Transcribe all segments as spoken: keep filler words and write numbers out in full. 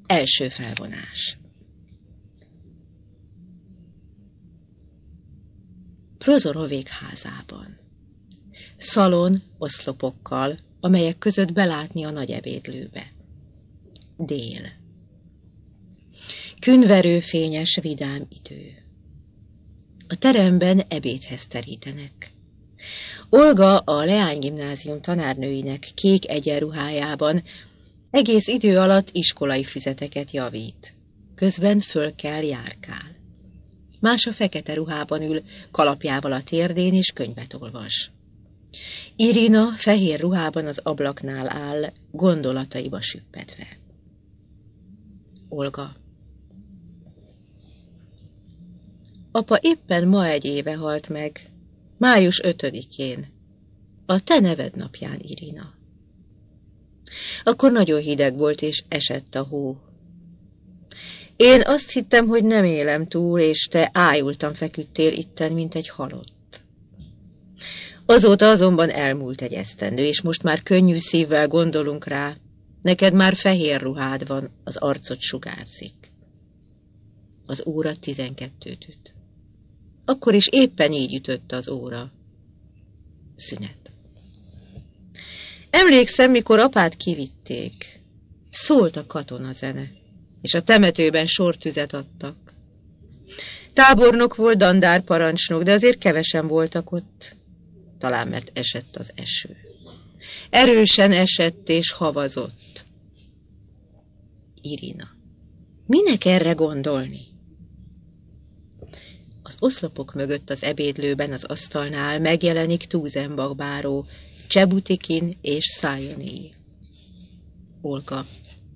Első felvonás. Prozorovék házában. Szalon oszlopokkal, amelyek között belátni a nagy ebédlőbe. Dél. Künverő, fényes, vidám idő. A teremben ebédhez terítenek. Olga a Leány gimnázium tanárnőinek kék egyenruhájában egész idő alatt iskolai füzeteket javít. Közben föl kell járkál. Más a fekete ruhában ül, kalapjával a térdén és könyvet olvas. Irina fehér ruhában az ablaknál áll, gondolataiba süppedve. Olga. Apa éppen ma egy éve halt meg, május ötödikén, a te neved napján, Irina. Akkor nagyon hideg volt, és esett a hó. Én azt hittem, hogy nem élem túl, és te ájultan feküdtél itten, mint egy halott. Azóta azonban elmúlt egy esztendő, és most már könnyű szívvel gondolunk rá, neked már fehér ruhád van, az arcod sugárzik. Az óra tizenkettőt üt. Akkor is éppen így ütött az óra. Szünet. Emlékszem, mikor apát kivitték. Szólt a katonazene, és a temetőben sortüzet adtak. Tábornok volt, dandárparancsnok, de azért kevesen voltak ott. Talán mert esett az eső. Erősen esett és havazott. Irina. Minek erre gondolni? Az oszlopok mögött az ebédlőben az asztalnál megjelenik Tuzenbach báró, Csebutikin és Szájoni. Olga.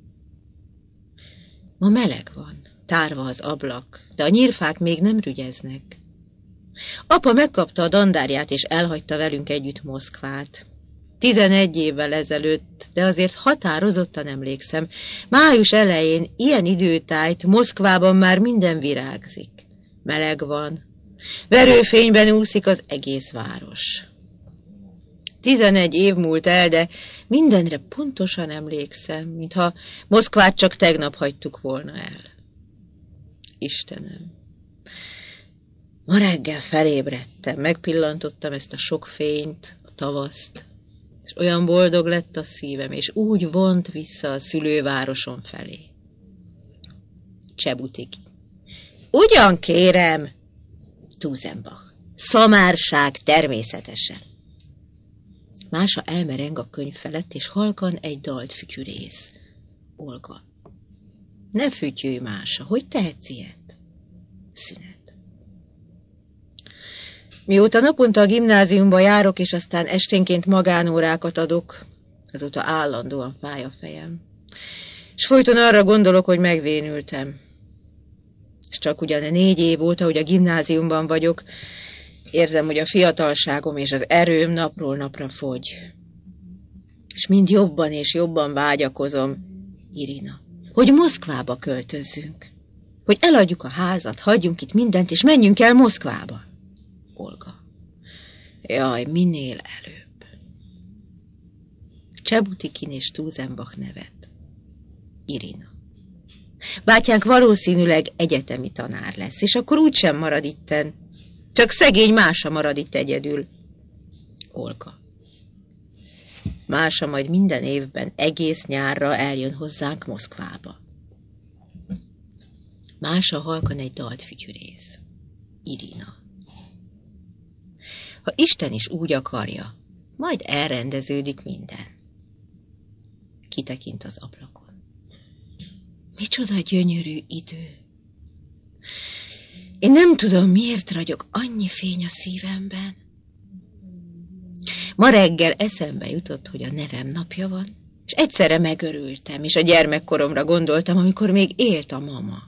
Ma meleg van, tárva az ablak, de a nyírfák még nem rügyeznek. Apa megkapta a dandárját és elhagyta velünk együtt Moszkvát. Tizenegy évvel ezelőtt, de azért határozottan emlékszem, május elején ilyen időtájt Moszkvában már minden virágzik. Meleg van, verőfényben úszik az egész város. Tizenegy év múlt el, de mindenre pontosan emlékszem, mintha Moszkvát csak tegnap hagytuk volna el. Istenem! Ma reggel felébredtem, megpillantottam ezt a sok fényt, a tavaszt, és olyan boldog lett a szívem, és úgy vont vissza a szülővárosom felé. Csebutik. Ugyan kérem! Tuzenbach. Szamárság természetesen. Mása elmereng a könyv felett, és halkan egy dalt fütyürész. Olga. Ne fütyülj, Mása, hogy tehetsz ilyet? Szünet. Mióta naponta a gimnáziumba járok, és aztán esténként magánórákat adok, azóta állandóan fáj a fejem. És folyton arra gondolok, hogy megvénültem. És csak ugyan négy év óta, hogy a gimnáziumban vagyok, érzem, hogy a fiatalságom és az erőm napról napra fogy. És mind jobban és jobban vágyakozom, Irina, hogy Moszkvába költözzünk. Hogy eladjuk a házat, hagyjunk itt mindent, és menjünk el Moszkvába. Olga. Jaj, minél előbb. Csebutikin és Tuzenbach nevet. Irina. Bátyánk valószínűleg egyetemi tanár lesz, és akkor úgysem marad itten. Csak szegény Mása marad itt egyedül. Olga. Mása majd minden évben egész nyárra eljön hozzánk Moszkvába. Mása halkan egy dalt fütyürész. Irina. Ha Isten is úgy akarja, majd elrendeződik minden. Kitekint az ablakon. Micsoda gyönyörű idő. Én nem tudom, miért ragyog annyi fény a szívemben. Ma reggel eszembe jutott, hogy a nevem napja van, és egyszerre megörültem, és a gyermekkoromra gondoltam, amikor még élt a mama.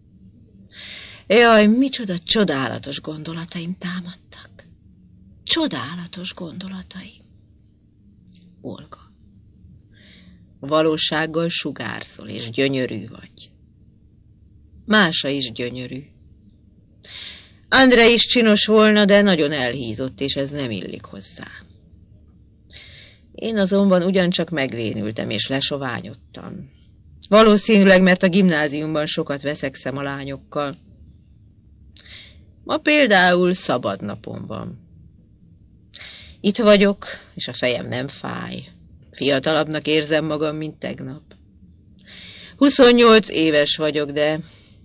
Jaj, micsoda csodálatos gondolataim támadtak. Csodálatos gondolataim. Olga. Valósággal sugárzol, és gyönyörű vagy. Mása is gyönyörű. Andrej is csinos volna, de nagyon elhízott, és ez nem illik hozzá. Én azonban ugyancsak megvénültem, és lesoványodtam. Valószínűleg, mert a gimnáziumban sokat veszekszem a lányokkal. Ma például szabad napom van. Itt vagyok, és a fejem nem fáj. Fiatalabbnak érzem magam, mint tegnap. Huszonnyolc éves vagyok, de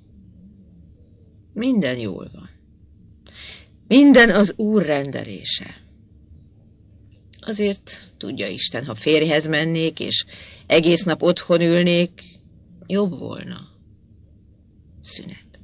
minden jól van. Minden az Úr rendelése. Azért, tudja Isten, ha férjhez mennék, és egész nap otthon ülnék, jobb volna. Szünet.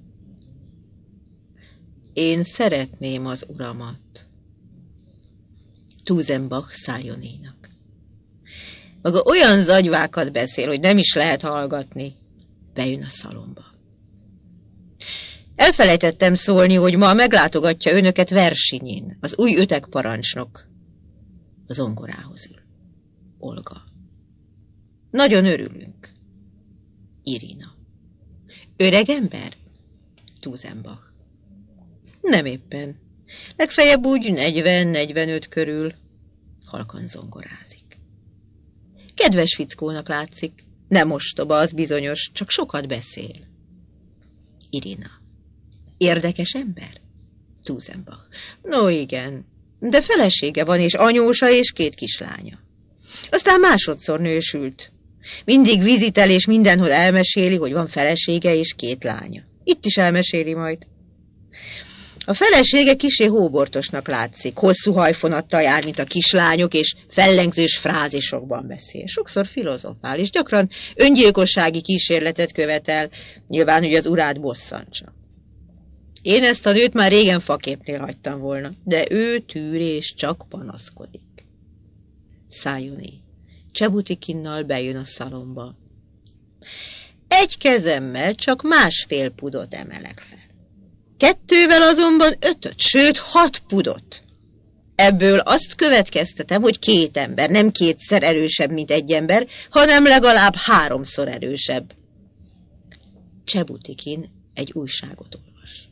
Én szeretném az Uramat. Tuzenbach Száljonénak. Maga olyan zagyvákat beszél, hogy nem is lehet hallgatni. Bejön a szalomba. Elfelejtettem szólni, hogy ma meglátogatja önöket Versinyin, az új ötegparancsnok. A zongorához ül. Olga. Nagyon örülünk. Irina. Öreg ember? Tuzenbach. Nem éppen. Legfeljebb úgy negyven-negyvenöt körül. Halkan zongorázik. Kedves fickónak látszik. Nem ostoba, az bizonyos, csak sokat beszél. Irina. Érdekes ember? Tuzenbach. No igen, de felesége van, és anyósa, és két kislánya. Aztán másodszor nősült. Mindig vizitel, és mindenhol elmeséli, hogy van felesége és két lánya. Itt is elmeséli majd. A felesége kissé hóbortosnak látszik, hosszú hajfonattal jár, mint a kislányok, és fellengzős frázisokban beszél. Sokszor filozofál, és gyakran öngyilkossági kísérletet követel, nyilván, hogy az urát bosszantsa. Én ezt a nőt már régen faképnél hagytam volna, de ő tűrés, csak panaszkodik. Száljoné. Csebutikinnal bejön a szalomba. Egy kezemmel csak másfél pudot emelek fel. Kettővel azonban ötöt, sőt hat pudot. Ebből azt következtetem, hogy két ember nem kétszer erősebb, mint egy ember, hanem legalább háromszor erősebb. Csebutikin egy újságot olvas.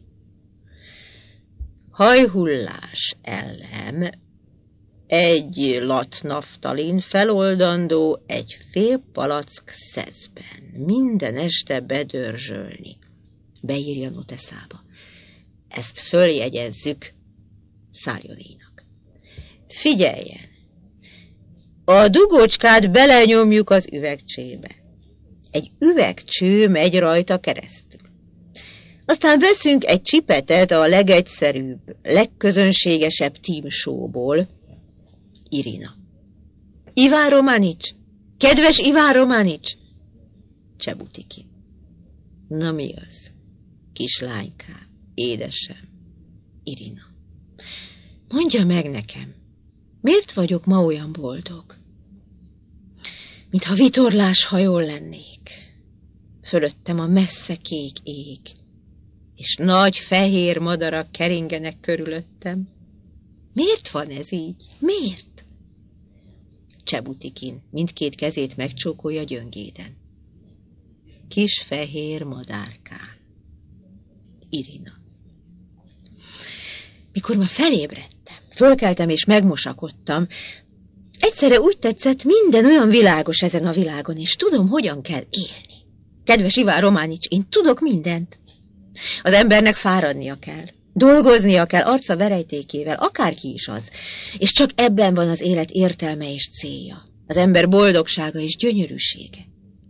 Hajhullás ellen egy lat naftalin feloldandó egy fél palack szeszben. Minden este bedörzsölni. Beírja noteszába. Ezt följegyezzük Száljonénak. Figyeljen! A dugócskát belenyomjuk az üvegcsébe. Egy üvegcső megy rajta keresztül. Aztán veszünk egy csipetet a legegyszerűbb, legközönségesebb tímsóból. Irina. Iván Romanics! Kedves Iván Romanics! Csebutikin. Na mi az? Kislánykám, édesem. Irina. Mondja meg nekem, miért vagyok ma olyan boldog? Mintha vitorlás hajón lennék. Fölöttem a messze kék ég, és nagy fehér madarak keringenek körülöttem. Miért van ez így? Miért? Csebutikin mindkét kezét megcsókolja gyöngéden. Kis fehér madárkán. Irina. Mikor ma felébredtem, fölkeltem és megmosakodtam, egyszerre úgy tetszett, minden olyan világos ezen a világon, és tudom, hogyan kell élni. Kedves Iván Romanics, én tudok mindent. Az embernek fáradnia kell, dolgoznia kell arca verejtékével, akárki is az, és csak ebben van az élet értelme és célja, az ember boldogsága és gyönyörűsége.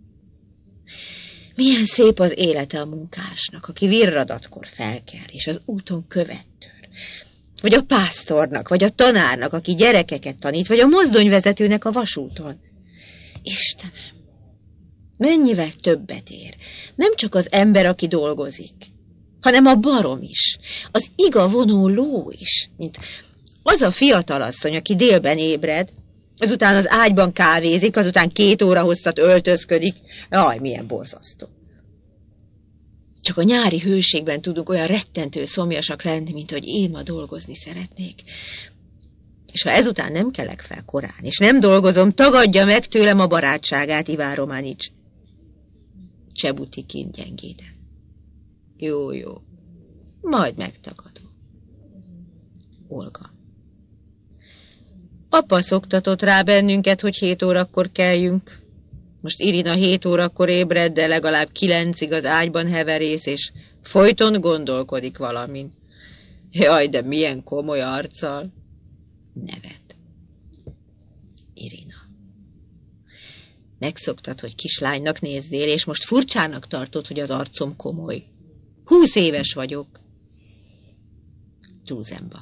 Milyen szép az élete a munkásnak, aki virradatkor felkel, és az úton követtől, vagy a pásztornak, vagy a tanárnak, aki gyerekeket tanít, vagy a mozdonyvezetőnek a vasúton. Istenem, mennyivel többet ér, nem csak az ember, aki dolgozik, hanem a barom is, az iga vonó ló is, mint az a fiatalasszony, aki délben ébred, azután az ágyban kávézik, azután két óra hosszat öltözködik. Jaj, milyen borzasztó. Csak a nyári hőségben tudunk olyan rettentő szomjasak lenni, mint hogy én ma dolgozni szeretnék. És ha ezután nem kelek fel korán, és nem dolgozom, tagadja meg tőlem a barátságát, Iván Romanics. Csebutikin gyengéden. Jó, jó. Majd megtagadom. Olga. Apa szoktatott rá bennünket, hogy hét órakor keljünk. Most Irina hét órakor ébred, de legalább kilencig az ágyban heverész, és folyton gondolkodik valamin. Jaj, de milyen komoly arccal. Nevet. Irina. Megszoktad, hogy kislánynak nézzél, és most furcsának tartod, hogy az arcom komoly. Húsz éves vagyok. Zsuzemba.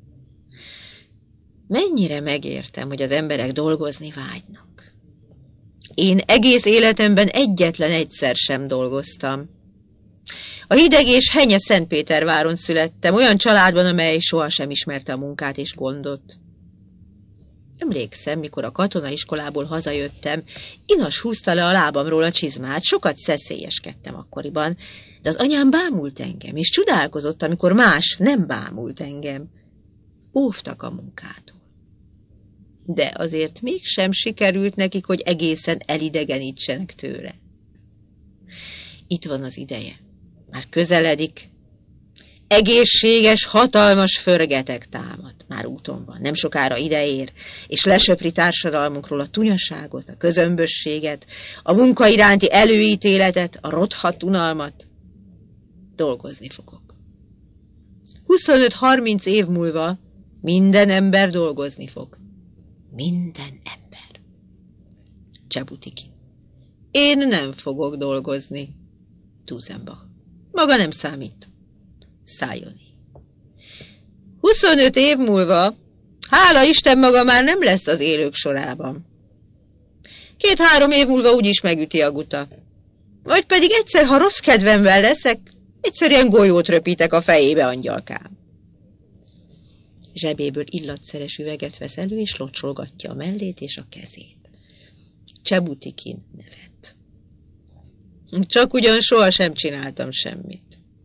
Mennyire megértem, hogy az emberek dolgozni vágynak. Én egész életemben egyetlen egyszer sem dolgoztam. A hideg és henye Szentpéterváron születtem, olyan családban, amely sohasem ismerte a munkát és gondot. Emlékszem, mikor a katonaiskolából hazajöttem, Inas húzta le a lábamról a csizmát, sokat szeszélyeskedtem akkoriban, de az anyám bámult engem, és csodálkozott, amikor más nem bámult engem. Óvtak a munkától. De azért mégsem sikerült nekik, hogy egészen elidegenítsenek tőle. Itt van az ideje. Már közeledik. Egészséges, hatalmas förgeteg támad. Már úton van, nem sokára ideér, és lesöpri társadalmunkról a tunyaságot, a közömbösséget, a munka iránti előítéletet, a rothadt unalmat. Dolgozni fogok. huszonöt-harminc év múlva minden ember dolgozni fog. Minden ember. Csabutikin. Én nem fogok dolgozni. Tuzenbach. Maga nem számít. Szájoni. Huszonöt év múlva, hála Isten, maga már nem lesz az élők sorában. Két-három év múlva úgyis megüti a guta. Vagy pedig egyszer, ha rossz kedvemvel leszek, egyszerűen golyót röpítek a fejébe, angyalkám. Zsebéből illatszeres üveget vesz elő, és locsolgatja a mellét és a kezét. Csabutikin nevet. Csak ugyan sohasem csináltam semmit.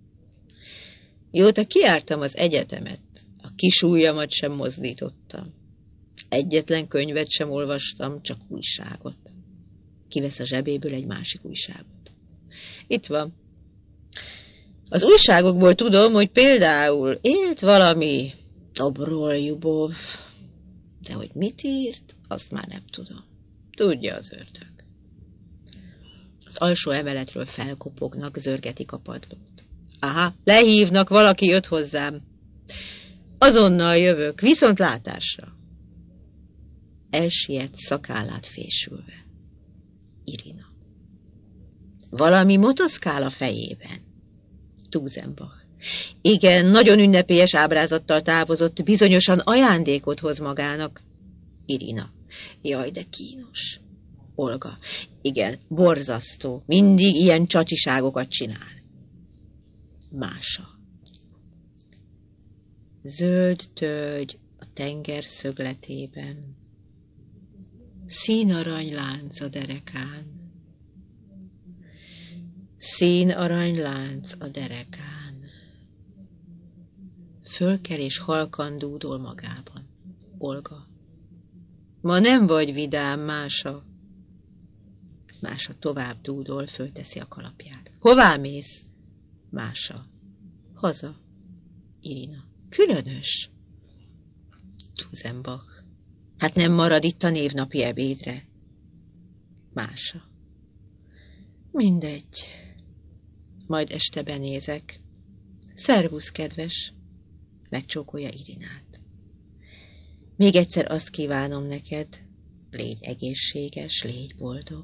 Mióta kijártam az egyetemet, a kis ujjamat sem mozdítottam. Egyetlen könyvet sem olvastam, csak újságot. Kivesz a zsebéből egy másik újságot. Itt van. Az újságokból tudom, hogy például élt valami Dobrol-Ljubov, de hogy mit írt, azt már nem tudom. Tudja az ördög. Az alsó emeletről felkopognak, zörgetik a padlót. Aha, lehívnak, valaki jött hozzám. Azonnal jövök, viszontlátásra. Elsiet szakállát fésülve. Irina. Valami motoszkál a fejében. Tuzenbach. Igen, nagyon ünnepélyes ábrázattal távozott, bizonyosan ajándékot hoz magának. Irina. Jaj, de kínos. Olga. Igen, borzasztó. Mindig ilyen csacsiságokat csinál. Mása. Zöld tölgy a tenger szögletében. Színaranylánc a derekán. Színaranylánc a derekán. Fölkel és halkan dúdol magában. Olga. Ma nem vagy vidám, Mása. Mása tovább dúdol, fölteszi a kalapját. Hová mész? Mása. Haza. Irina. Különös. Tuzenbach. Hát nem marad itt a névnapi ebédre. Mása. Mindegy. Majd este benézek. Szervusz, kedves. Megcsókolja Irinát. Még egyszer azt kívánom neked, légy egészséges, légy boldog.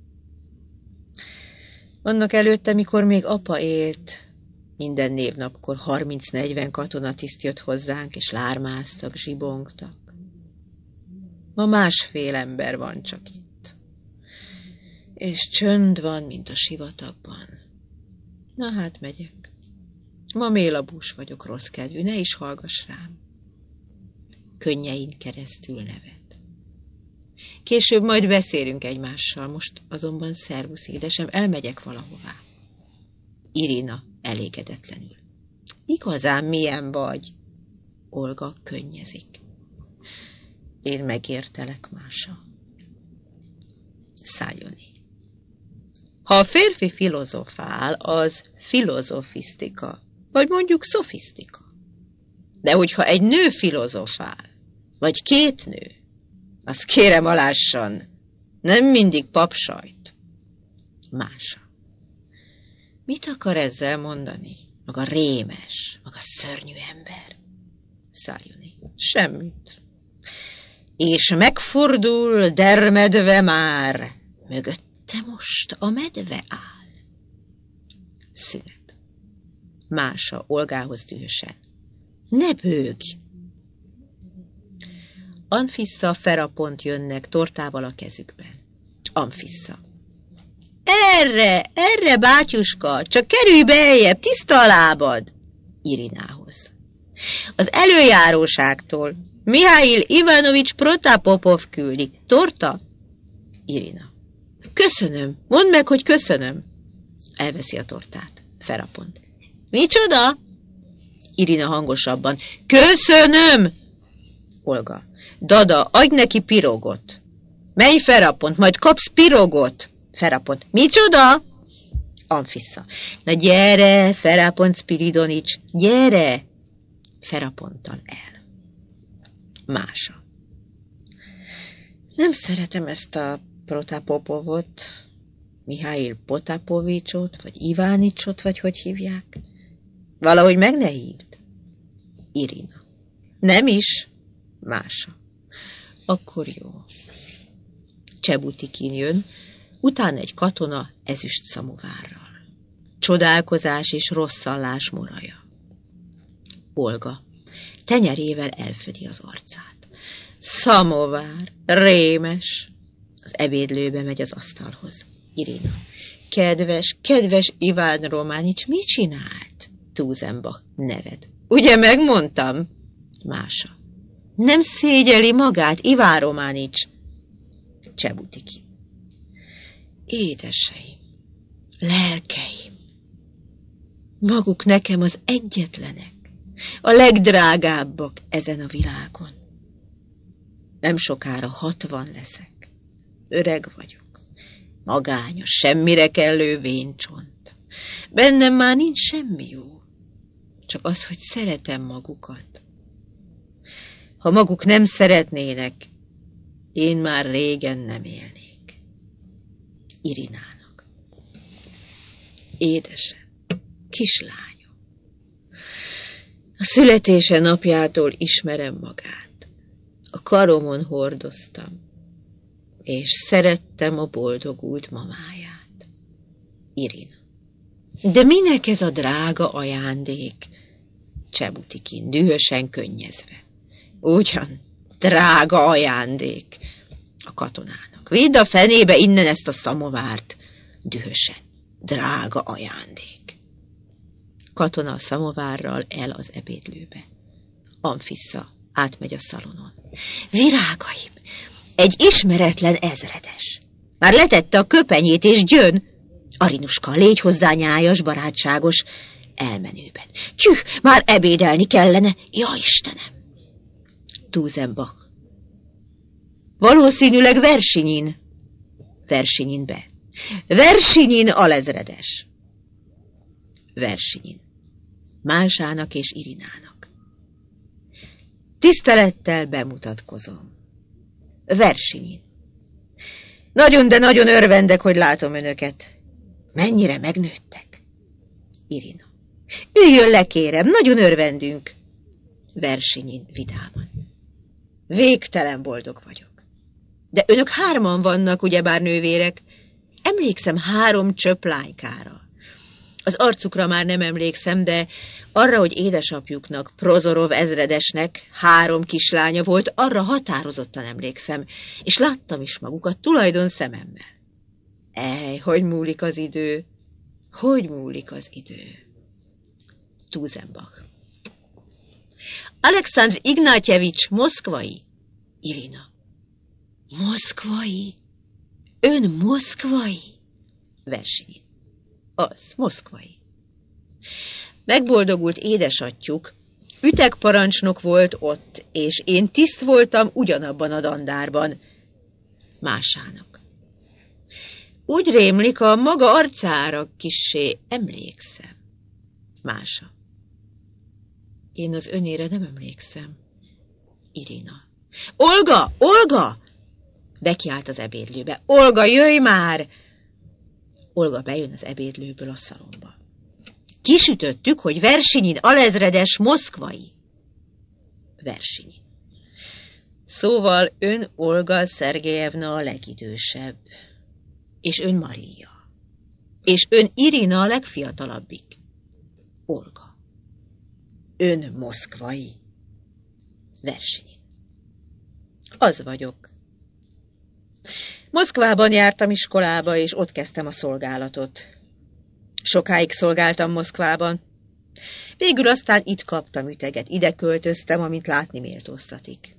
Annak előtte, mikor még apa élt, minden névnapkor harminc-negyven katonatiszt jött hozzánk, és lármáztak, zsibongtak. Ma másfél ember van csak itt. És csönd van, mint a sivatagban. Na hát megyek. Ma mélabús vagyok, rossz kedvű, ne is hallgass rám. Könnyein keresztül nevet. Később majd beszélünk egymással, most azonban szervusz, édesem, elmegyek valahová. Irina elégedetlenül. Igazán milyen vagy? Olga könnyezik. Én megértelek, Mása. Szájoni. Ha a férfi filozofál, az filozofisztika, vagy mondjuk szofisztika. De hogyha egy nő filozofál, vagy két nő, azt kérem alásson, Nem mindig papsajt. Mása. Mit akar ezzel mondani? Maga rémes, maga szörnyű ember. Szájoni. Semmit. És megfordul, dermedve már. Mögötte most a medve áll. Szünet. Mása Olgához dühösen. Ne bőgj! Anfissa, Ferapont jönnek tortával a kezükben. Anfissa. Erre, erre, bátyuska, csak kerülj beljebb, tiszta a lábad! Irinához. Az előjáróságtól Mihail Ivanovics Protapopov küldi. Torta? Irina. Köszönöm, mondd meg, hogy köszönöm. Elveszi a tortát. Ferapont. Micsoda? Irina hangosabban. Köszönöm! Olga. Dada, adj neki pirogot. Menj, Ferapont, majd kapsz pirogot. Ferapont. Micsoda? Anfissa. Na gyere, Ferapont Spiridonics, gyere! Feraponttal el. Mása. Nem szeretem ezt a Protapopovot, Mihail Potapovicsot, vagy Ivánicsot, vagy hogy hívják. Valahogy meg ne hívd. Irina. Nem is. Mása. Akkor jó. Csebutikin jön, utána egy katona ezüst szamovárral. Csodálkozás és rosszallás moraja. Olga tenyerével elfedi az arcát. Szamovár, rémes. Az ebédlőbe megy az asztalhoz. Irina. Kedves, kedves Iván Románics, mit csinált? Túzenbach neved. Ugye megmondtam? Mása. Nem szégyeli magát, Iván Románics. Csebutiki. Édeseim, lelkeim, maguk nekem az egyetlenek, a legdrágábbak ezen a világon. Nem sokára hatvan leszek, öreg vagyok, magányos, semmire kellő véncsont. Bennem már nincs semmi jó, csak az, hogy szeretem magukat. Ha maguk nem szeretnének, én már régen nem élnék. Irinának. Édesem, kislányom, a születése napjától ismerem magát. A karomon hordoztam, és szerettem a boldogult mamáját. Irina. De minek ez a drága ajándék? Csebutikin dühösen könnyezve. Ugyan, drága ajándék. A katonának. Vidd a fenébe innen ezt a szamovárt. Dühösen. Drága ajándék. Katona a szamovárral el az ebédlőbe. Anfissa átmegy a szalonon. Virágaim, egy ismeretlen ezredes. Már letette a köpenyét és gyön. Arinuska, légy hozzá nyájas, barátságos, elmenőben. Tjüh, már ebédelni kellene, ja Istenem! Túzenbach. Valószínűleg Versinyin. Versinyin be. Versinyin alezredes. Versinyin. Másának és Irinának. Tisztelettel bemutatkozom. Versinyin. Nagyon, de nagyon örvendek, hogy látom önöket. Mennyire megnőttek. Irina. Üljön le, kérem, nagyon örvendünk. Versinyin vidáman. Végtelen boldog vagyok. De önök hárman vannak, ugyebár nővérek. Emlékszem három csöpp lánykára. Az arcukra már nem emlékszem, de arra, hogy édesapjuknak, Prozorov ezredesnek három kislánya volt, arra határozottan emlékszem, és láttam is magukat tulajdon szememmel. Ej, hogy múlik az idő, hogy múlik az idő. Túzenbach. Alekszandr Ignatjevics moszkvai. Irina. Moszkvai? Ön moszkvai? Versinyin. Az, moszkvai. Megboldogult édesatyjuk, ütegparancsnok volt ott, és én tiszt voltam ugyanabban a dandárban. Másának. Úgy rémlik, a maga arcára kissé emlékszem. Mása. Én az önére nem emlékszem. Irina. Olga! Olga! Bekiált az ebédlőbe. Olga, jöjj már! Olga bejön az ebédlőből a szalomba. Kisütöttük, hogy Versinyin alezredes moszkvai. Versinyin. Szóval ön Olga Szergejevna a legidősebb, és ön Maria, és ön Irina a legfiatalabbik. Olga. Ön moszkvai. Versinyin. Az vagyok. Moszkvában jártam iskolába, és ott kezdtem a szolgálatot. Sokáig szolgáltam Moszkvában. Végül aztán itt kaptam üteget, ide költöztem, amit látni méltóztatik.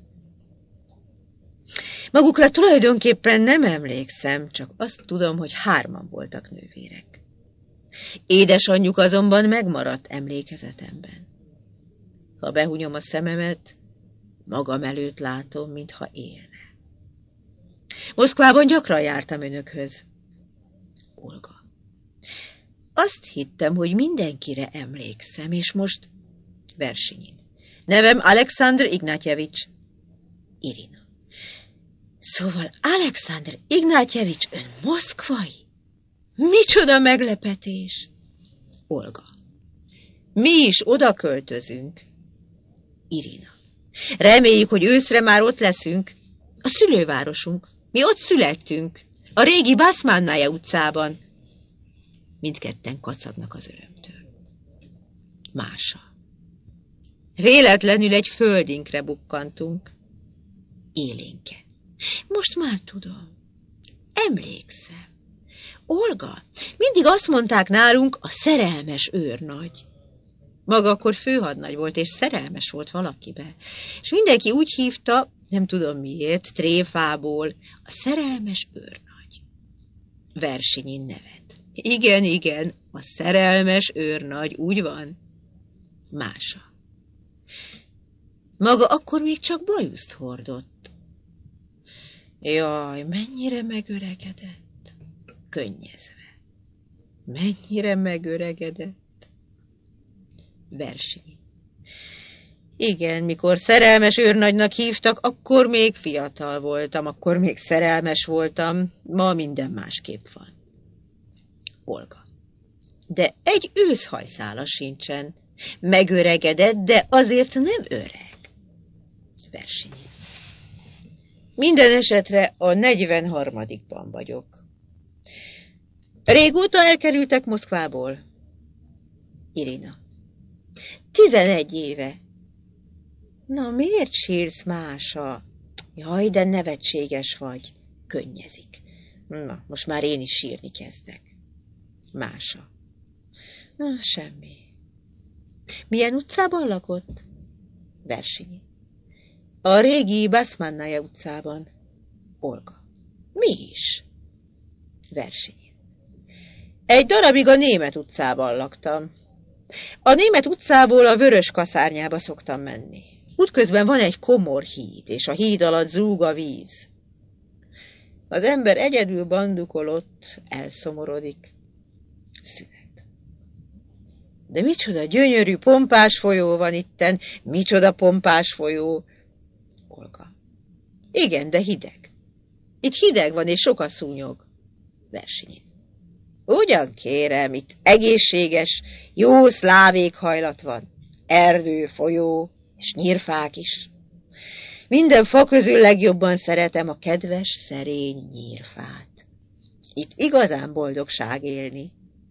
Magukra tulajdonképpen nem emlékszem, csak azt tudom, hogy hárman voltak nővérek. Édesanyjuk azonban megmaradt emlékezetemben. Ha behunyom a szememet, magam előtt látom, mintha élne. Moszkvában gyakran jártam önökhöz. Olga. Azt hittem, hogy mindenkire emlékszem, és most Versinyin. Nevem Alexandr Ignatjevics. Irina. Szóval Alexandr Ignatjevics ön moszkvai? Micsoda meglepetés! Olga. Mi is oda költözünk. Irina. Reméljük, hogy őszre már ott leszünk. A szülővárosunk. Mi ott születtünk. A régi Baszmannaja utcában. Mindketten kacagnak az örömtől. Mása. Véletlenül egy földinkre bukkantunk. Élénke. Most már tudom. Emlékszem. Olga, mindig azt mondták nálunk, a szerelmes őrnagy. Maga akkor főhadnagy volt, és szerelmes volt valakibe. És mindenki úgy hívta, nem tudom miért, tréfából, a szerelmes őrnagy. Versinyin nevet. Igen, igen, a szerelmes őrnagy, úgy van. Mása. Maga akkor még csak bajuszt hordott. Jaj, mennyire megöregedett. Könnyezve. Mennyire megöregedett. Versinyin. Igen, mikor szerelmes őrnagynak hívtak, akkor még fiatal voltam, akkor még szerelmes voltam, ma minden másképp van. Olga. De egy őszhajszála sincsen. Megöregedett, de azért nem öreg. Versinyin. Minden esetre a negyvenharmadikban vagyok. Régóta elkerültek Moszkvából? Irina. Tizenegy éve. Na, miért sírsz, Mása? Jaj, de nevetséges vagy. Könnyezik. Na, most már én is sírni kezdek. Mása. Na, semmi. Milyen utcában lakott? Versinyin. A régi Baszmannaja utcában. Olga. Mi is? Versinyin. Egy darabig a Német utcában laktam. A Német utcából a Vörös kaszárnyába szoktam menni. Útközben van egy komor híd, és a híd alatt zúg a víz. Az ember egyedül bandukolott, elszomorodik. Szünet. De micsoda gyönyörű, pompás folyó van itten, micsoda pompás folyó. Olga. Igen, de hideg. Itt hideg van, és sok a szúnyog. Versinyin. Ugyan kérem, itt egészséges, jó szláv éghajlat van. Erdő, folyó, és nyírfák is. Minden fa közül legjobban szeretem a kedves, szerény nyírfát. Itt igazán boldogság élni.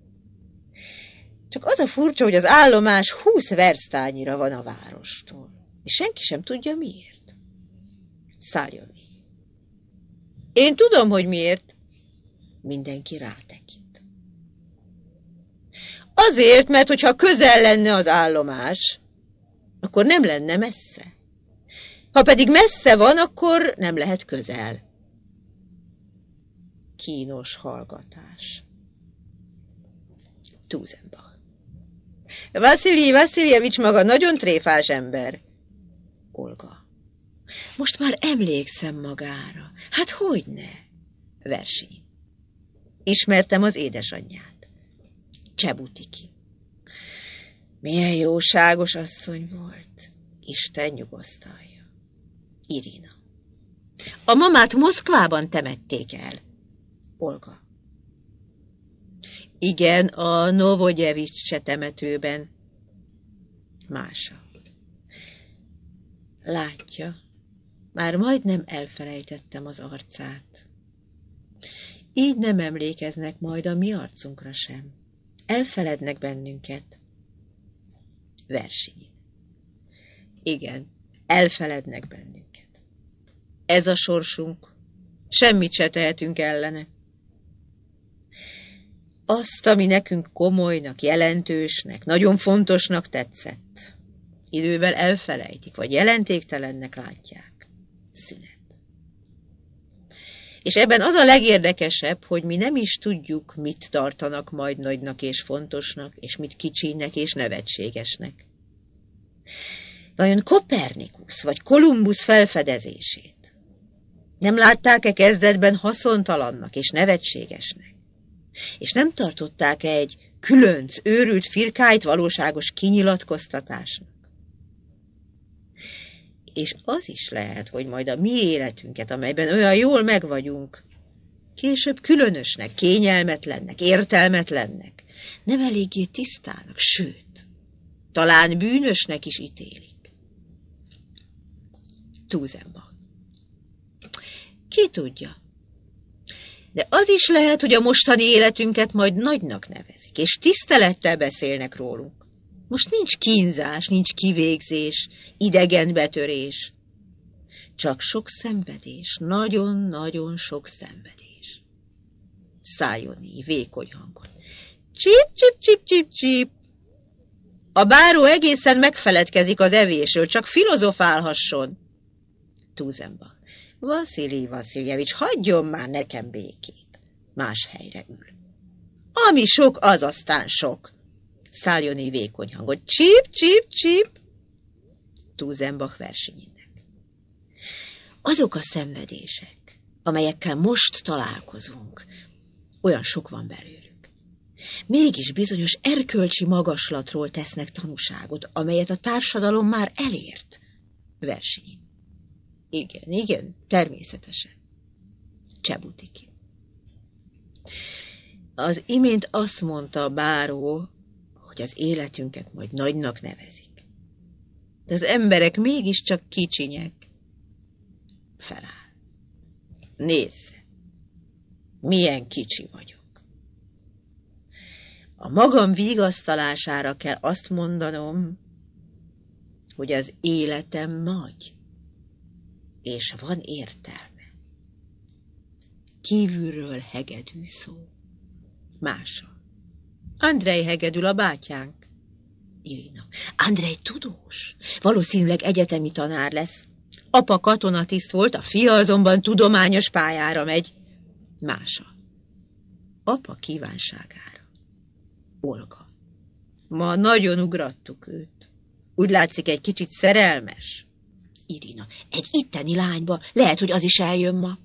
Csak az a furcsa, hogy az állomás húsz versztányira van a várostól. És senki sem tudja miért. Száljovi. Én tudom, hogy miért. Mindenki rátekint. Azért, mert hogyha közel lenne az állomás, akkor nem lenne messze. Ha pedig messze van, akkor nem lehet közel. Kínos hallgatás. Tuzenbach. Vasilij Vasiljevics maga nagyon tréfás ember. Olga. Most már emlékszem magára. Hát hogyne? Versinyin. Ismertem az édesanyját. Csebutiki. Milyen jóságos asszony volt. Isten nyugosztalja. Irina. A mamát Moszkvában temették el. Olga. Igen, a Novodevicse temetőben. Mása. Látja, már majdnem elfelejtettem az arcát. Így nem emlékeznek majd a mi arcunkra sem. Elfelednek bennünket. Versenyi. Igen, elfelednek bennünket. Ez a sorsunk. Semmit se tehetünk ellene. Azt, ami nekünk komolynak, jelentősnek, nagyon fontosnak tetszett, idővel elfelejtik, vagy jelentéktelennek látják. Szünet. És ebben az a legérdekesebb, hogy mi nem is tudjuk, mit tartanak majd nagynak és fontosnak, és mit kicsinek és nevetségesnek. Vajon Kopernikusz vagy Kolumbusz felfedezését nem látták-e kezdetben haszontalannak és nevetségesnek? És nem tartották-e egy különc, őrült firkáit valóságos kinyilatkoztatásnak? És az is lehet, hogy majd a mi életünket, amelyben olyan jól megvagyunk, később különösnek, kényelmetlennek, értelmetlennek, nem eléggé tisztának, sőt, talán bűnösnek is ítélik. Túzenbach. Ki tudja? De az is lehet, hogy a mostani életünket majd nagynak nevezik, és tisztelettel beszélnek rólunk. Most nincs kínzás, nincs kivégzés, idegenbetörés. Csak sok szenvedés, nagyon-nagyon sok szenvedés. Szálljon így, vékony hangon. Csip, csip, csip, csip, csip. A báró egészen megfeledkezik az evésről, csak filozofálhasson. Túzenbach. Vaszili Vasiljevics, hagyjon már nekem békét. Más helyre ül. Ami sok, az aztán sok. Szálljon így vékony hangon. Csip, csip, csip. Túzenbach versenyének. Azok a szenvedések, amelyekkel most találkozunk, olyan sok van belőlük. Mégis bizonyos erkölcsi magaslatról tesznek tanúságot, amelyet a társadalom már elért. Versenyén. Igen, igen, természetesen. Csebutiki. Az imént azt mondta a báró, hogy az életünket majd nagynak nevezik. De az emberek mégiscsak kicsinyek. Feláll. Nézze, milyen kicsi vagyok. A magam vigasztalására kell azt mondanom, hogy az életem nagy, és van értelme. Kívülről hegedű szó. Mása. Andrej hegedül, a bátyánk. Irina. Andrej tudós. Valószínűleg egyetemi tanár lesz. Apa katonatiszt volt, a fia azonban tudományos pályára megy. Mása. Apa kívánságára. Olga. Ma nagyon ugrattuk őt. Úgy látszik, egy kicsit szerelmes. Irina. Egy itteni lányba, lehet, hogy az is eljön ma.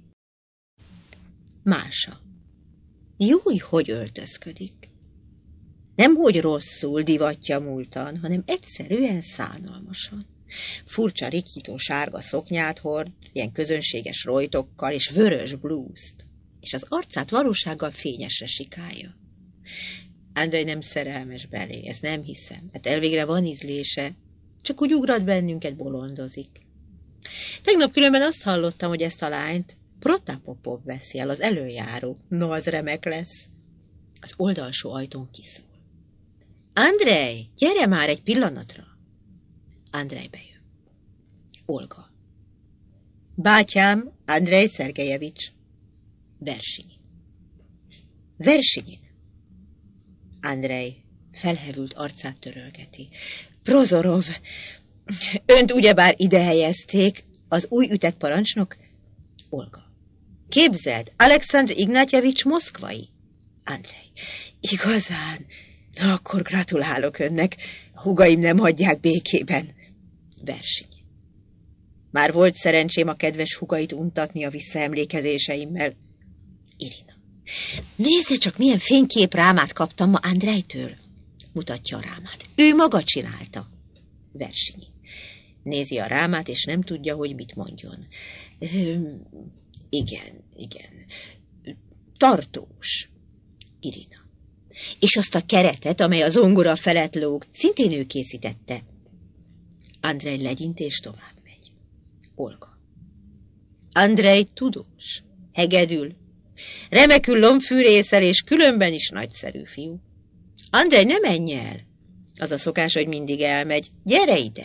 Mása. Júj, hogy öltözködik. Nem hogy rosszul divatja múltan, hanem egyszerűen szánalmasan. Furcsa rikító sárga szoknyát hord, ilyen közönséges rojtokkal és vörös blúzt, és az arcát valósággal fényesre sikálja. Andrej nem szerelmes belé, ezt nem hiszem, hát elvégre van ízlése, csak úgy ugrat bennünket, bolondozik. Tegnap különben azt hallottam, hogy ezt a lányt Protapopov veszi el, az előjáró. No, az remek lesz. Az oldalsó ajtón kiszól. Andrej, gyere már egy pillanatra! Andrej bejön. Olga. Bátyám, Andrej Szergejevics. Versinyi. Versinyin. Andrej felhevült arcát törölgeti. Prozorov, önt ugyebár ide helyezték, az új ütegparancsnok? Olga. Képzeld, Alexandr Ignatjevics moszkvai. Andrej. Igazán? Na, akkor gratulálok önnek. A húgaim nem hagyják békében. Verseny. Már volt szerencsém a kedves húgait untatni a visszaemlékezéseimmel. Irina. Nézze csak, milyen fényképrámát kaptam ma Andrejtől. Mutatja a rámát. Ő maga csinálta. Versenyi. Nézi a rámát, és nem tudja, hogy mit mondjon. Igen, igen. Tartós. Irina. És azt a keretet, amely a zongora felett lóg, szintén ő készítette. Andrej legyint és tovább megy. Olga. Andrej tudós, hegedül, remekül lombfűrészel, és különben is nagyszerű fiú. Andrej, ne menj el! Az a szokás, hogy mindig elmegy. Gyere ide!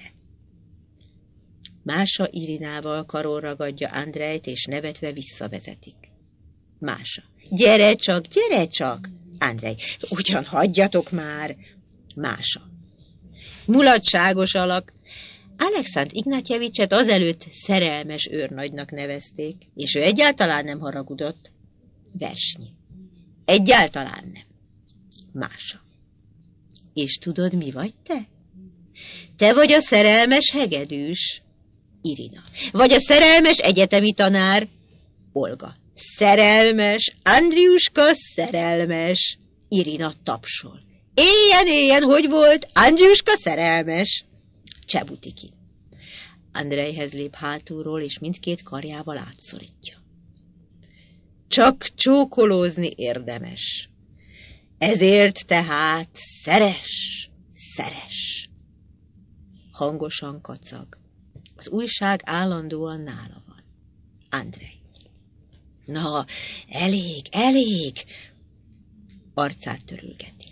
Mása Irinával karon ragadja Andrejt, és nevetve visszavezetik. Mása. Gyere csak, gyere csak! Andrej. Ugyan hagyjatok már! Mása. Mulatságos alak. Alexandr Ignatjevicset azelőtt szerelmes őrnagynak nevezték, és ő egyáltalán nem haragudott. Versnyi. Egyáltalán nem. Mása. És tudod, mi vagy te? Te vagy a szerelmes hegedűs. Irina. Vagy a szerelmes egyetemi tanár. Olga. Szerelmes, Andriuska szerelmes. Irina tapsol. Éljen, éljen, hogy volt? Andriuska szerelmes. Csebutiki. Andrejhez lép hátulról, és mindkét karjával átszorítja. Csak csókolózni érdemes. Ezért tehát szeres, szeres. Hangosan kacag. Az újság állandóan nála van. Andrej. Na, elég, elég. Arcát törülgeti.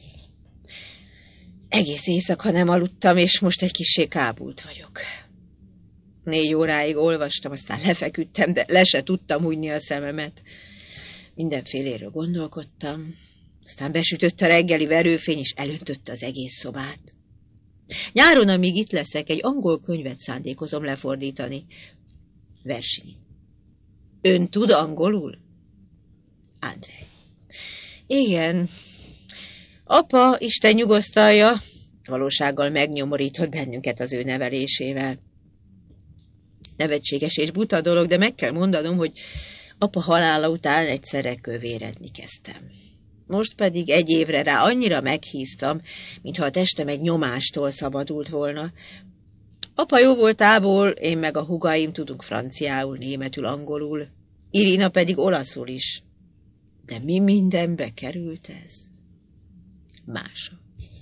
Egész éjszaka nem aludtam, és most egy kissé kábult vagyok. Négy óráig olvastam, aztán lefeküdtem, de le se tudtam hújni a szememet. Mindenféléről gondolkodtam. Aztán besütött a reggeli verőfény, és elöntötte az egész szobát. Nyáron, amíg itt leszek, egy angol könyvet szándékozom lefordítani. Versenyi. Ön tud angolul? Andrej. Igen. Apa, Isten nyugosztalja, valósággal megnyomorított bennünket az ő nevelésével. Nevetséges és buta dolog, de meg kell mondanom, hogy apa halála után egyszerre kövéredni kezdtem. Most pedig egy évre rá annyira meghíztam, mintha a testem egy nyomástól szabadult volna. Apa jó voltából, én meg a húgaim tudunk franciául, németül, angolul, Irina pedig olaszul is. De mi mindenbe került ez? Mása.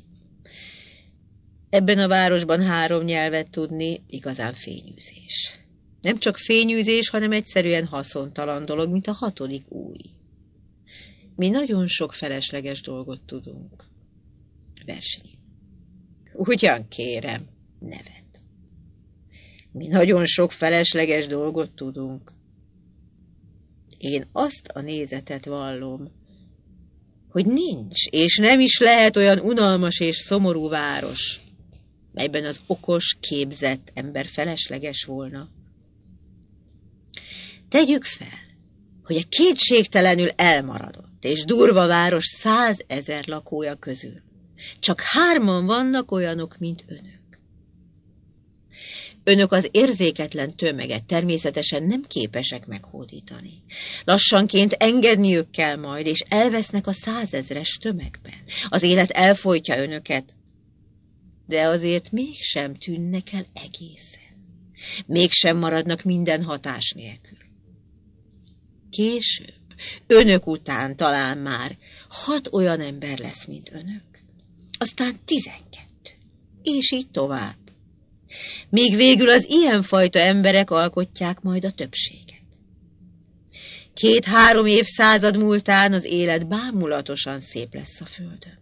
Ebben a városban három nyelvet tudni igazán fényűzés. Nem csak fényűzés, hanem egyszerűen haszontalan dolog, mint a hatodik új. Mi nagyon sok felesleges dolgot tudunk. Versenyi. Ugyan kérem, nevet. Mi nagyon sok felesleges dolgot tudunk. Én azt a nézetet vallom, hogy nincs, és nem is lehet olyan unalmas és szomorú város, melyben az okos, képzett ember felesleges volna. Tegyük fel, hogy a kétségtelenül elmaradott és durva város százezer lakója közül csak hárman vannak olyanok, mint önök. Önök az érzéketlen tömeget természetesen nem képesek meghódítani. Lassanként engedniük kell majd, és elvesznek a százezres tömegben. Az élet elfojtja önöket, de azért mégsem tűnnek el egészen. Mégsem maradnak minden hatás nélkül. Később, önök után talán már hat olyan ember lesz, mint önök. Aztán tizenkettő, és így tovább. Míg végül az ilyenfajta emberek alkotják majd a többséget. Két-három évszázad múltán az élet bámulatosan szép lesz a földön.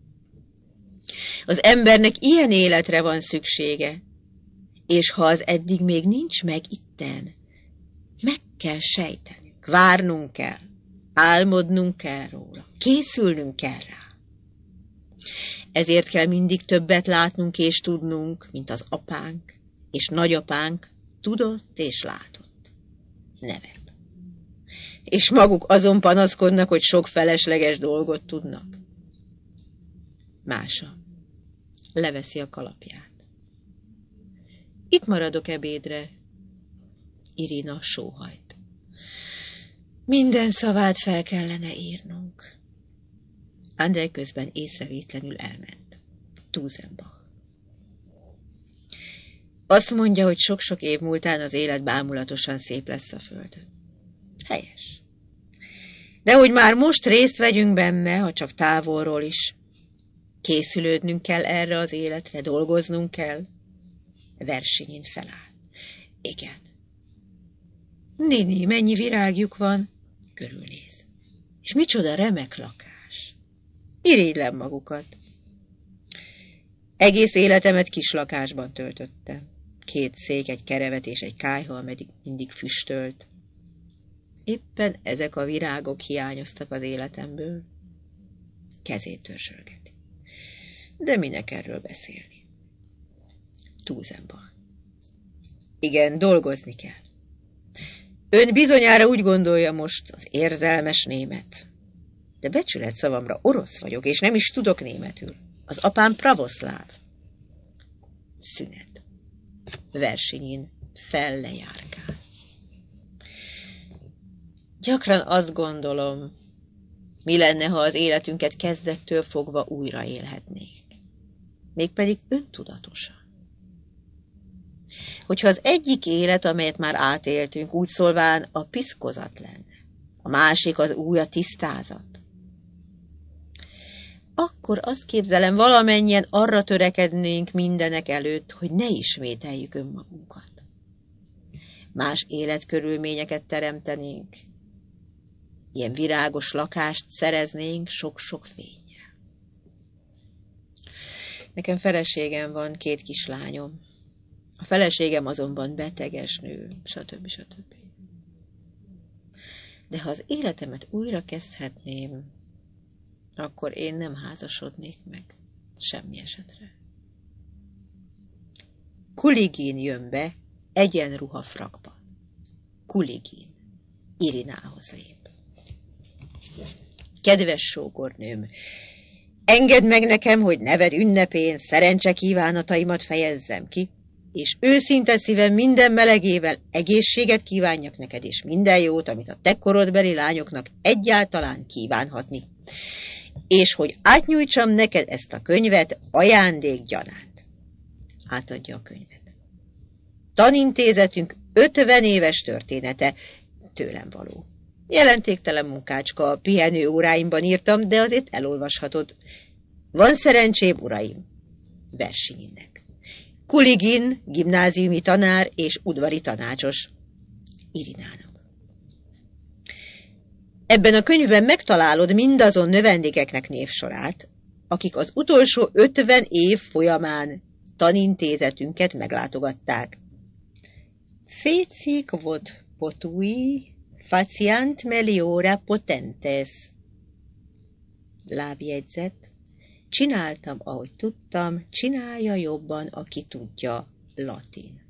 Az embernek ilyen életre van szüksége, és ha az eddig még nincs meg itten, meg kell sejtenünk, várnunk kell, álmodnunk kell róla, készülnünk kell rá. Ezért kell mindig többet látnunk és tudnunk, mint az apánk és nagyapánk tudott és látott. Nevet. És maguk azon panaszkodnak, hogy sok felesleges dolgot tudnak. Mása. Leveszi a kalapját. Itt maradok ebédre. Irina sóhajt. Minden szavát fel kellene írnunk. Andrej közben észrevétlenül elment. Tuzenbach. Azt mondja, hogy sok-sok év múltán az élet bámulatosan szép lesz a földön. Helyes. De hogy már most részt vegyünk benne, ha csak távolról is, készülődnünk kell erre az életre, dolgoznunk kell. Versinyin feláll. Igen. Nini, mennyi virágjuk van? Körülnéz. És micsoda remek lakás. Irigylem magukat. Egész életemet kis lakásban töltöttem. Két szék, egy kerevet és egy kályha, ameddig mindig füstölt. Éppen ezek a virágok hiányoztak az életemből. Kezét törzsölgeti. De minek erről beszélni? Túzenbach. Igen, dolgozni kell. Ön bizonyára úgy gondolja most, az érzelmes német. De becsület szavamra orosz vagyok, és nem is tudok németül. Az apám pravoszláv. Szünet. Versinyin fellejárkál. Gyakran azt gondolom, mi lenne, ha az életünket kezdettől fogva újra élhetnénk. Mégpedig öntudatosan. Hogyha az egyik élet, amelyet már átéltünk, úgy szólván a piszkozat lenne, a másik az új a tisztázat, akkor azt képzelem, valamennyien arra törekednénk mindenek előtt, hogy ne ismételjük önmagunkat. Más életkörülményeket teremtenénk, ilyen virágos lakást szereznénk sok-sok fénnyel. Nekem feleségem van, két kislányom. A feleségem azonban beteges nő, stb. stb. De ha az életemet újra kezdhetném, akkor én nem házasodnék meg, semmi esetre. Kuligin jön be, egyenruha frakban. Kuligin Irinához lép. Kedves sógornőm, engedd meg nekem, hogy neved ünnepén szerencse kívánataimat fejezzem ki, és őszinte szívem minden melegével egészséget kívánjak neked, és minden jót, amit a te korodbeli lányoknak egyáltalán kívánhatni. És hogy átnyújtsam neked ezt a könyvet ajándék gyanánt. Átadja a könyvet. Tanintézetünk ötven éves története, tőlem való. Jelentéktelen munkácska, a pihenő óráimban írtam, de azért elolvashatod. Van szerencsém, uraim, Versinyinnek. Kuligin, gimnáziumi tanár és udvari tanácsos Irinának. Ebben a könyvben megtalálod mindazon növendékeknek névsorát, akik az utolsó ötven év folyamán tanintézetünket meglátogatták. Fécik vod potui, faciant meliora potentes. Lábjegyzet. Csináltam, ahogy tudtam, csinálja jobban, aki tudja, latin.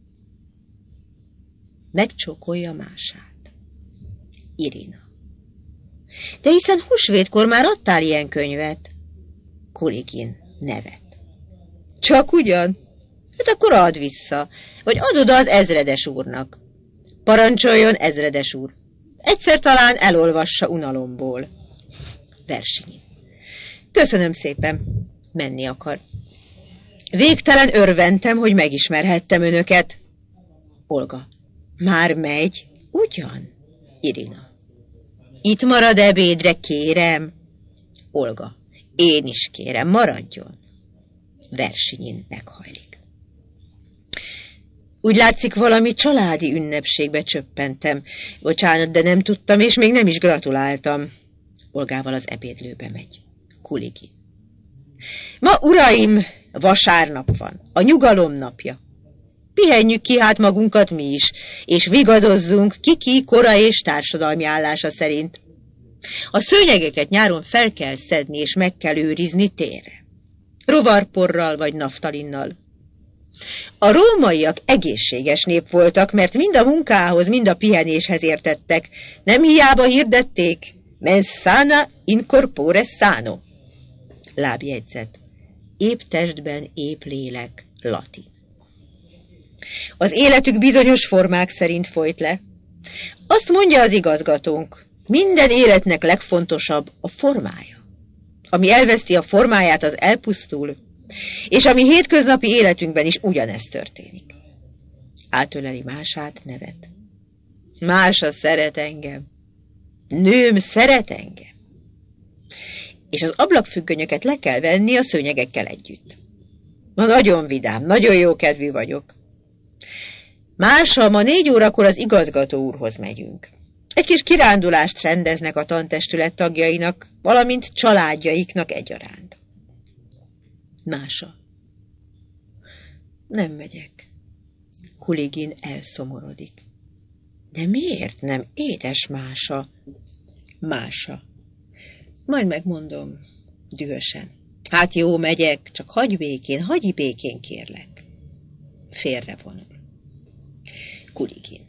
Megcsókolja mását. Irina. De hiszen húsvétkor már adtál ilyen könyvet. Kuligin nevet. Csak ugyan? Hát akkor add vissza, vagy add oda az ezredes úrnak. Parancsoljon, ezredes úr. Egyszer talán elolvassa unalomból. Versinyin. Köszönöm szépen, menni akar. Végtelen örventem, hogy megismerhettem önöket. Olga. Már megy? Ugyan? Irina. Itt marad ebédre, kérem. Olga. Én is kérem, maradjon. Versinyin meghajlik. Úgy látszik, valami családi ünnepségbe csöppentem. Bocsánat, de nem tudtam, és még nem is gratuláltam. Olgával az ebédlőbe megy. Kuligin. Ma, uraim, vasárnap van, a nyugalom napja. Pihenjük ki hát magunkat mi is, és vigadozzunk ki-ki kora és társadalmi állása szerint. A szőnyegeket nyáron fel kell szedni, és meg kell őrizni térre. Rovarporral vagy naftalinnal. A rómaiak egészséges nép voltak, mert mind a munkához, mind a pihenéshez értettek. Nem hiába hirdették, mens sana in corpore sano. Lábjegyzet. Épp testben, épp lélek, latin. Az életük bizonyos formák szerint folyt le. Azt mondja az igazgatónk, minden életnek legfontosabb a formája. Ami elveszti a formáját, az elpusztul, és ami hétköznapi életünkben is ugyanezt történik. Átöleli Mását, nevet. Mása szeret engem. Nőm szeret engem. És az ablakfüggönyöket le kell venni a szőnyegekkel együtt. Ma nagyon vidám, nagyon jókedvű vagyok. Mása, ma négy órakor az igazgató úrhoz megyünk. Egy kis kirándulást rendeznek a tantestület tagjainak, valamint családjaiknak egyaránt. Mása. Nem megyek. Kuligin elszomorodik. De miért nem, édes Mása? Mása. Majd megmondom, dühösen. Hát jó, megyek, csak hagyj békén, hagyj békén, kérlek. Félrevonul. Kuligin.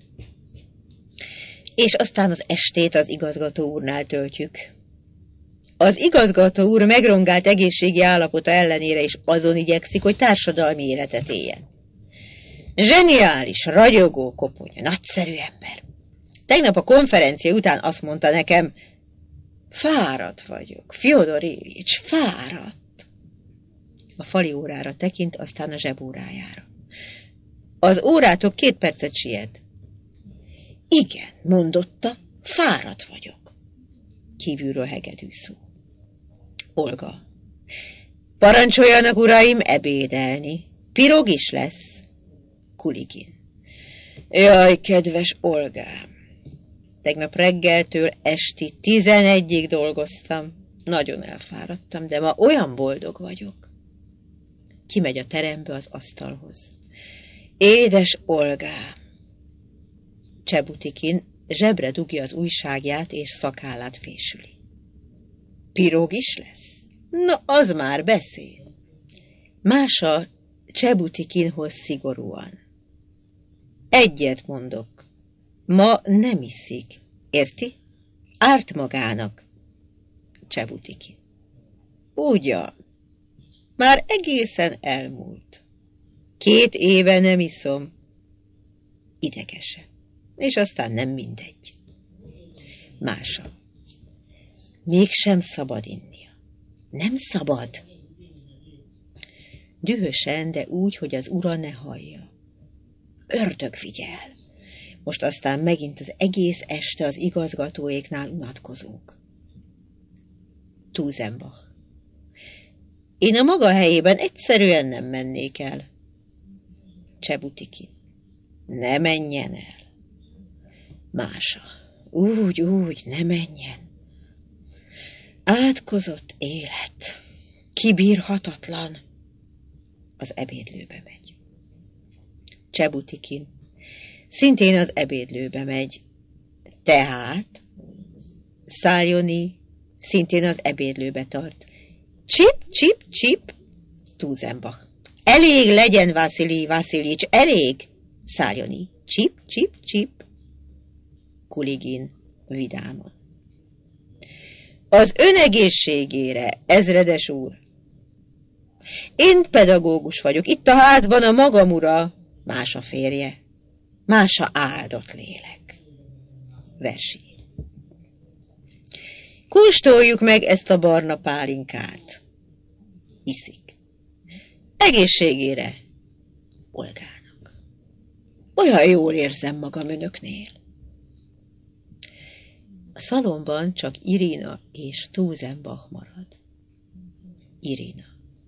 És aztán az estét az igazgató úrnál töltjük. Az igazgató úr megrongált egészségi állapota ellenére is azon igyekszik, hogy társadalmi életet éljen. Zseniális, ragyogó koponya, nagyszerű ember. Tegnap a konferencia után azt mondta nekem, fáradt vagyok, Fjodor Iljics, fáradt. A fali órára tekint, aztán a zsebórájára. Az órától két percet siet. Igen, mondotta, fáradt vagyok. Kívülről hegedű szó. Olga. Parancsoljanak, uraim, ebédelni. Pirog is lesz. Kuligin. Jaj, kedves Olgám. Tegnap reggeltől esti tizenegyig dolgoztam. Nagyon elfáradtam, de ma olyan boldog vagyok. Kimegy a terembe az asztalhoz. Édes Olgám. Csebutikin zsebre dugja az újságját és szakállát fésüli. Pirog is lesz? Na, az már beszél. Mása Csebutikinhoz szigorúan. Egyet mondok. Ma nem iszik. Érti? Árt magának. Csebutikin. Ugyan. Már egészen elmúlt. Két éve nem iszom. Idegesen. És aztán nem mindegy. Mása. Mégsem szabad innia. Nem szabad. Dühösen, de úgy, hogy az ura ne hallja. Ördög vigyel. Most aztán megint az egész este az igazgatóéknál unatkozunk. Tuzenbach. Én a maga helyében egyszerűen nem mennék el. Csebutikin. Ne menjen el. Mása. Úgy, úgy, ne menjen. Átkozott élet. Kibírhatatlan. Az ebédlőbe megy. Csebutikin. Szintén az ebédlőbe megy. Tehát Száljoni szintén az ebédlőbe tart. Csip, csip, csip. Tuzenbach. Elég legyen, Vasilij Vasiljics, elég. Száljoni. Csip, csip, csip. Kuligin vidámon. Az ön egészségére, ezredes úr. Én pedagógus vagyok, itt a házban a magam ura, Mása férje. Mása áldott lélek. Versi. Kóstoljuk meg ezt a barna pálinkát. Iszik. Egészségére, Olgának. Olyan jól érzem magam önöknél. A szalonban csak Irina és Tuzenbach marad. Irina.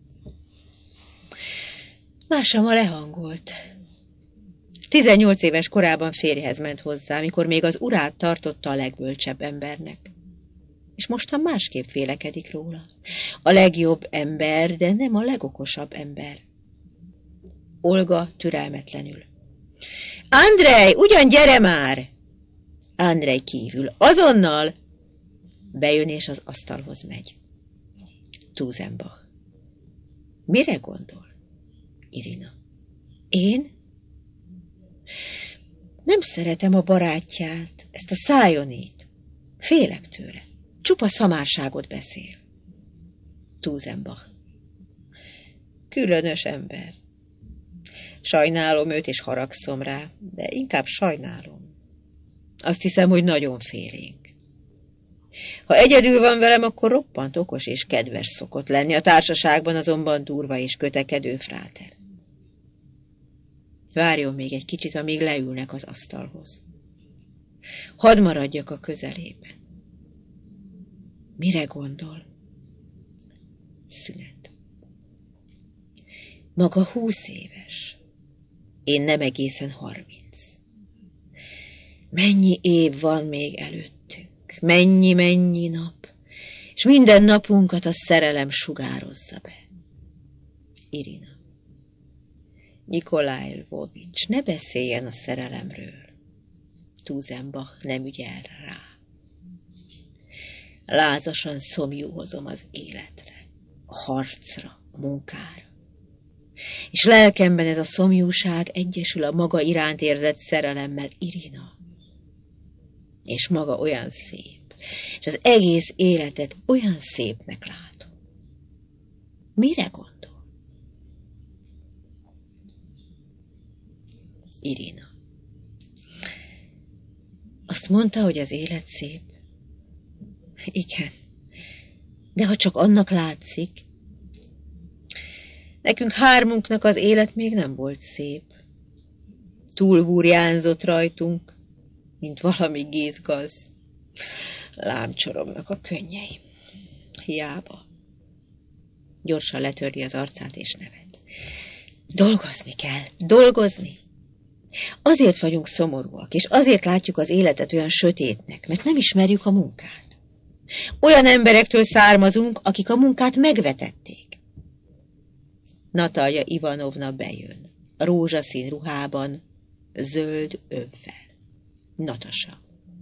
Mása ma lehangolt. Tizennyolc éves korában férjhez ment hozzá, mikor még az urát tartotta a legbölcsebb embernek. És mostan másképp vélekedik róla. A legjobb ember, de nem a legokosabb ember. Olga türelmetlenül. Andrej, ugyan gyere már! Andrej kívül, azonnal! Bejön és az asztalhoz megy. Tuzenbach. Mire gondol? Irina. Én? Nem szeretem a barátját, ezt a Szájonit. Félek tőle. Csupa szamárságot beszél. Tuzenbach. Különös ember. Sajnálom őt, és haragszom rá, de inkább sajnálom. Azt hiszem, hogy nagyon félénk. Ha egyedül van velem, akkor roppant okos és kedves szokott lenni, a társaságban azonban durva és kötekedő fráter. Várjon még egy kicsit, amíg leülnek az asztalhoz. Hadd maradjak a közelében. Mire gondol? Szünet. Maga húsz éves. Én nem egészen harminc. Mennyi év van még előttünk, mennyi-mennyi nap, és minden napunkat a szerelem sugározza be. Irina. Nikolaj Lvovics, ne beszéljen a szerelemről. Tuzenbach nem ügyel rá. Lázasan szomjúhozom az életre, a harcra, a munkára. És lelkemben ez a szomjúság egyesül a maga iránt érzett szerelemmel, Irina. És maga olyan szép, és az egész életet olyan szépnek látom. Mire gondol? Irina. Azt mondta, hogy az élet szép. Igen, de ha csak annak látszik. Nekünk hármunknak az élet még nem volt szép. Túlburjánzott rajtunk, mint valami gézgaz. Lámcsorognak a könnyeim. Hiába. Gyorsan letörli az arcát és nevet. Dolgozni kell, dolgozni. Azért vagyunk szomorúak, és azért látjuk az életet olyan sötétnek, mert nem ismerjük a munkát. Olyan emberektől származunk, akik a munkát megvetették. Natalja Ivanovna bejön, rózsaszín ruhában, zöld övvel. Natasa.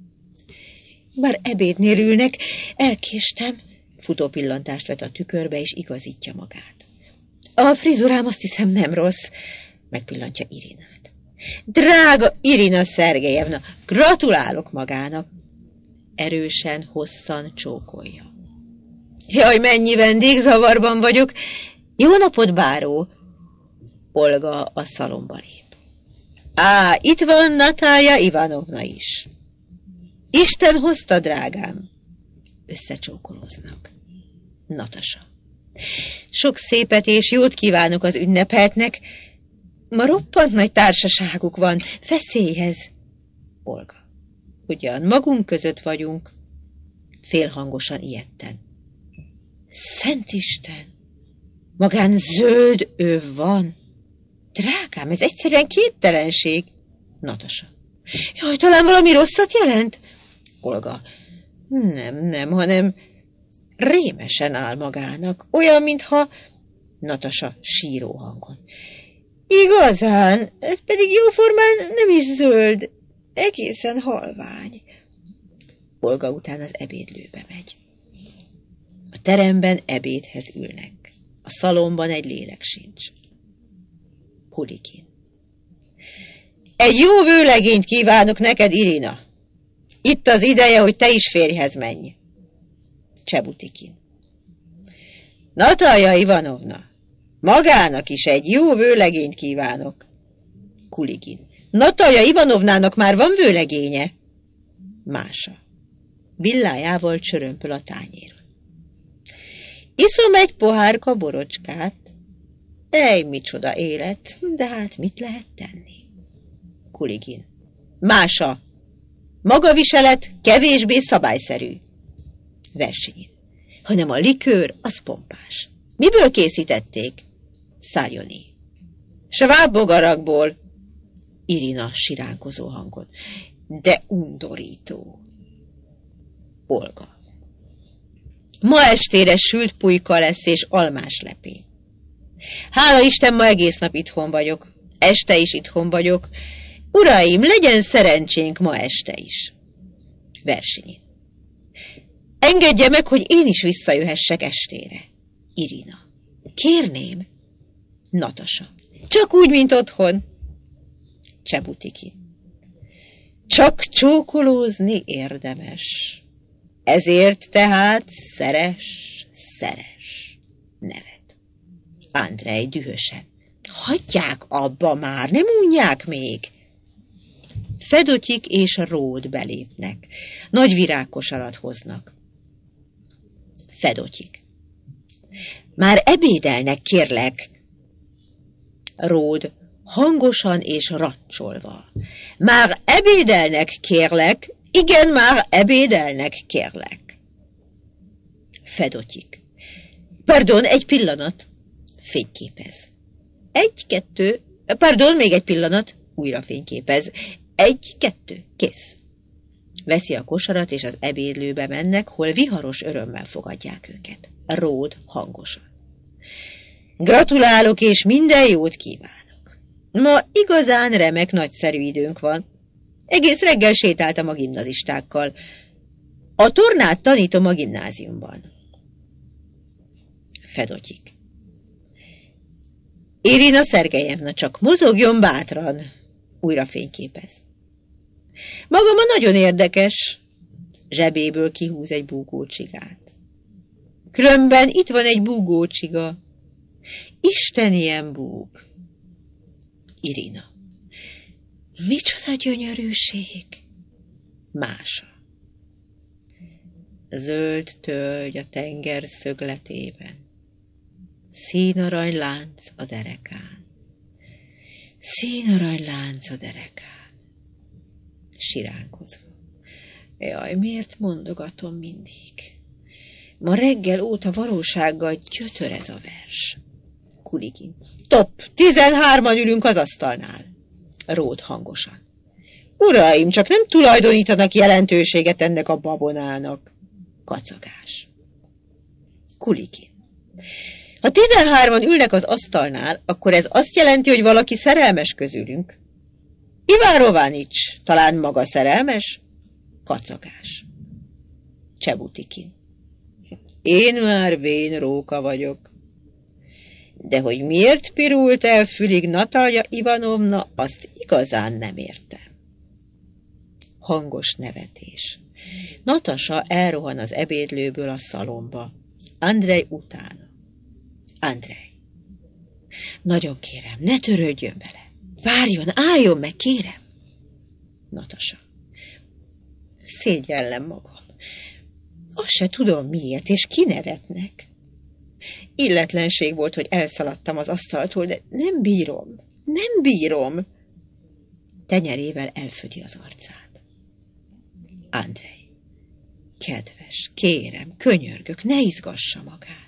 Már ebédnél ülnek, elkéstem. Futópillantást vet a tükörbe, és igazítja magát. A frizurám azt hiszem nem rossz, megpillantja Irinát. Drága Irina Szergejevna, gratulálok magának. Erősen, hosszan csókolja. Jaj, mennyi vendégzavarban vagyok. Jó napot, báró! Olga a szalomba lép. Á, itt van Natalja Ivanovna is. Isten hozta, drágám. Összecsókoloznak. Natasa. Sok szépet és jót kívánok az ünnepeltnek. Ma roppant nagy társaságuk van, feszélyhez. Olga. Ugyan magunk között vagyunk. Félhangosan ijedten. Szent Isten! Magán zöld öv van. Drágám, ez egyszerűen képtelenség. Natasa. Jaj, talán valami rosszat jelent? Olga. Nem, nem, hanem rémesen áll magának. Olyan, mintha... Natasa síró hangon. Igazán, ez pedig jóformán nem is zöld, egészen halvány. Olga után az ebédlőbe megy. A teremben ebédhez ülnek. A szalomban egy lélek sincs. Kulikin. Egy jó vőlegényt kívánok neked, Irina. Itt az ideje, hogy te is férjhez menj. Csebutikin. Natalja Ivanovna, magának is egy jó vőlegényt kívánok. Kuligin. Natalja Ivanovnának már van vőlegénye. Mása. Billájával csörömpöl a tányéron. Iszom egy pohárka borocskát. Ej, micsoda élet, de hát mit lehet tenni? Kuligin. Mása. Magaviselet kevésbé szabályszerű. Versenyin. Hanem a likőr, az pompás. Miből készítették? Szájoni. Sváb bogarakból. Irina siránkozó hangon. De undorító. Olga. Ma estére sült pulyka lesz és almás lepé. Hála Isten, ma egész nap itthon vagyok. Este is itthon vagyok. Uraim, legyen szerencsénk ma este is. Versenyin. Engedje meg, hogy én is visszajöhessek estére. Irina. Kérném. Natasa. Csak úgy, mint otthon. Csebutiki. Csak csókolózni érdemes. Ezért tehát szeres, szeres. Nevet. Andrej dühösen. Hagyják abba már, nem unják még. Fedotyik és Ród belépnek. Nagy virágkosarat hoznak. Fedotyik. Már ebédelnek, kérlek. Ród hangosan és racsolva. Már ebédelnek, kérlek, igen, már ebédelnek, kérlek. Fedotyik. Pardon, egy pillanat. Fényképez. Egy, kettő, pardon, még egy pillanat. Újra fényképez. Egy, kettő, kész. Veszi a kosarat, és az ebédlőbe mennek, hol viharos örömmel fogadják őket. Ród hangosan. Gratulálok, és minden jót kívánok. Ma igazán remek, nagyszerű időnk van. Egész reggel sétáltam a gimnazistákkal. A tornát tanítom a gimnáziumban. Fedotyik. Irina Szergejevna, csak mozogjon bátran. Újra fényképez. Maga ma nagyon érdekes. Zsebéből kihúz egy búgócsigát. Különben itt van egy búgócsiga. Isten ilyen búg. Irina. Micsoda gyönyörűség. Mása. Zöld tölgy a tenger szögletében. Színarany lánc a derekán. Színarany lánc a derekán. Siránkozva. Jaj, miért mondogatom mindig? Ma reggel óta valósággal gyötör ez a vers. Kuligin. Top, tizenhárman ülünk az asztalnál. Ród hangosan. Uraim, csak nem tulajdonítanak jelentőséget ennek a babonának. Kacagás. Kuligin. Ha tizenhárman ülnek az asztalnál, akkor ez azt jelenti, hogy valaki szerelmes közülünk. Iván Rovánics, talán maga szerelmes? Kacagás. Csebutikin. Én már vén róka vagyok. De hogy miért pirult el fülig Natalja Ivanovna, azt igazán nem értem. Hangos nevetés. Natasa elrohan az ebédlőből a szalomba. Andrej utána. Andrej. Nagyon kérem, ne törődjön vele. Várjon, álljon meg, kérem. Natasa. Szégyellem magam. Azt se tudom miért, és kinevetnek. Illetlenség volt, hogy elszaladtam az asztaltól, de nem bírom, nem bírom. Tenyerével elfödi az arcát. Andrej. Kedves, kérem, könyörgök, ne izgassa magát.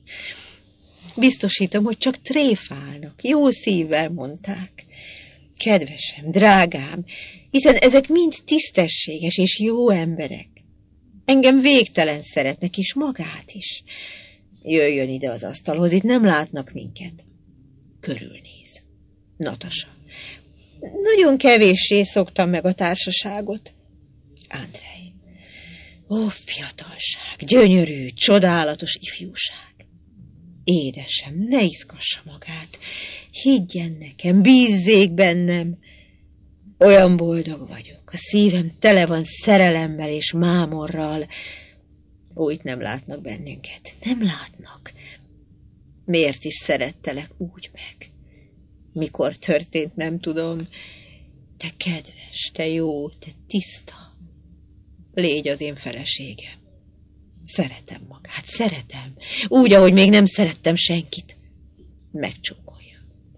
Biztosítom, hogy csak tréfálnak, jó szívvel mondták. Kedvesem, drágám, hiszen ezek mind tisztességes és jó emberek. Engem végtelen szeretnek, és magát is. Jöjjön ide az asztalhoz, itt nem látnak minket. Körülnéz. Natasa. Nagyon kevéssé szoktam meg a társaságot. Andrej. Ó, fiatalság, gyönyörű, csodálatos ifjúság. Édesem, ne izgassa magát. Higgyen nekem, bízzék bennem. Olyan boldog vagyok. A szívem tele van szerelemmel és mámorral. Ó, itt nem látnak bennünket. Nem látnak. Miért is szerettelek úgy meg? Mikor történt, nem tudom. Te kedves, te jó, te tiszta. Légy az én feleségem. Szeretem magát, szeretem. Úgy, ahogy még nem szerettem senkit. Megcsókolja.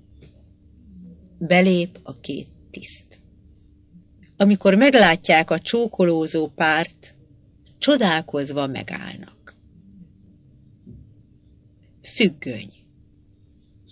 Belép a két tiszt. Amikor meglátják a csókolózó párt, csodálkozva megállnak. Függöny.